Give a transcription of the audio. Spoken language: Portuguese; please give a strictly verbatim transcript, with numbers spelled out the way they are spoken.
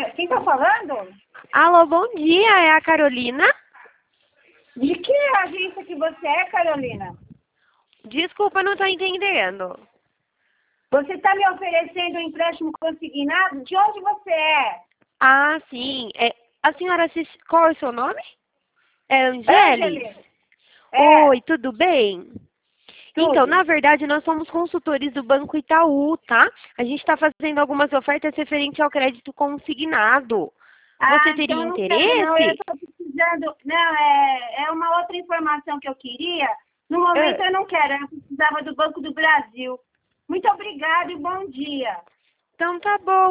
É, quem tá falando? Alô, bom dia, é a Carolina? De que agência que você é, Carolina? Desculpa, não tô entendendo. Você está me oferecendo um empréstimo consignado? De onde você é? Ah, sim. É, a senhora, se... qual é o seu nome? É Angeles? Ângeles? É, Oi, tudo bem? Então, tudo. na verdade, nós somos consultores do Banco Itaú, tá? A gente está fazendo algumas ofertas referente ao crédito consignado. Você Ah, então teria eu não quero, não. Eu interesse? estou precisando. Não, é, é uma outra informação que eu queria. No momento Ah, eu não quero. Eu precisava do Banco do Brasil. Muito obrigada e bom dia. então tá bom.